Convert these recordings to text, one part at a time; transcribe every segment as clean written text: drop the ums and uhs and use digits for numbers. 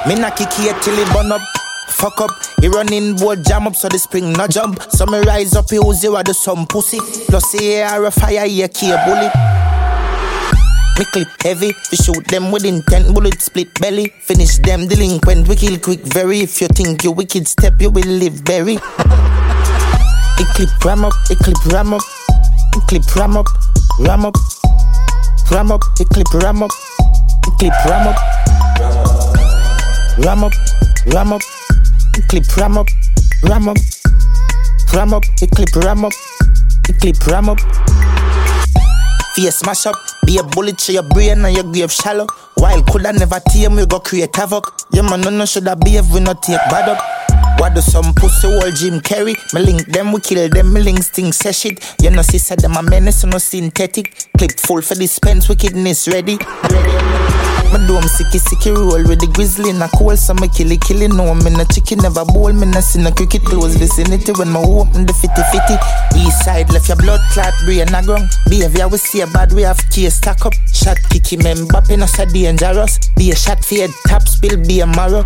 Me na kick here till it burn up. Fuck up, he running board jam up so the spring no jump. So me rise up, he Uzi with the some pussy. Plus he air a fire, he a key a bullet. Me clip heavy, we shoot them with intent, bullet split belly. Finish them delinquent, we kill quick very. If you think you wicked step, you will live berry. It clip ram up, it clip ram up. It clip ram up, ram up. Ram up, it clip ram up. It clip ram up. Ram up, ram up. It clip ram up, ram up. Ram up, it clip ram up. It clip ram up. Face smash up, be a bullet to your brain and your grave shallow. While coulda never tame, we go create havoc. Yeah man, no shoulda behave, we not take bad up. What do some pussy old Jim Carrey? Me link them, we kill them, me links things say shit. You know see said them a menace, no synthetic. Clip full for dispense, wickedness ready. Me do sicky roll with the grizzly in a cold. So me killy no, me no chicken never bowl. Me no see no cricket close vicinity when me open the 50-50. East side left your blood clot, brain a grung. Behavior we see a bad, we have case stack up. Shot kicky me Mbappe no so dangerous. Be a shot for your top spill, be a marrow.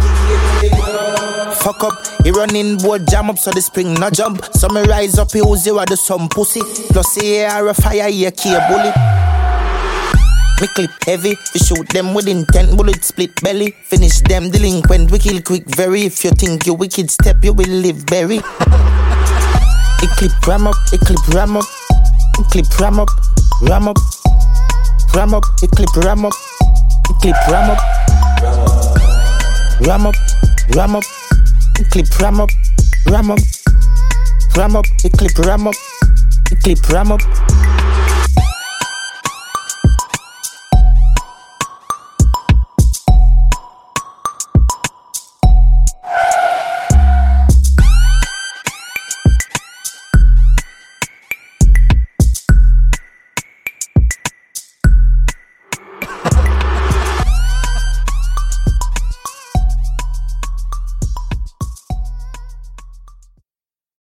Fuck up, he running board jam up so the spring no jump. So me rise up, he Uzi with the some pussy. Plus he air a fire, he a key a bullet. Me clip heavy, we shoot them with intent, bullet split belly. Finish them delinquent, we kill quick very. If you think you wicked step, you will live berry. It clip ram up, it clip ram up. It clip ram up, ram up. Ram up, it clip ram up. It clip ram up. Ram up, ram up. It clip ram up, ram up. Ram up, it clip ram up. It clip ram up.